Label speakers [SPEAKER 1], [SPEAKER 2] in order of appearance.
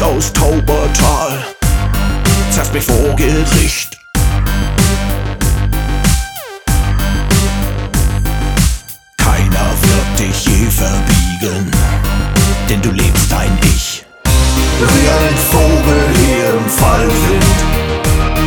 [SPEAKER 1] aus Taubertal, zerrst mich vor Gericht. Keiner wird dich je verbiegen, denn du lebst dein Ich. Wie ein Vogel hier im Fallwind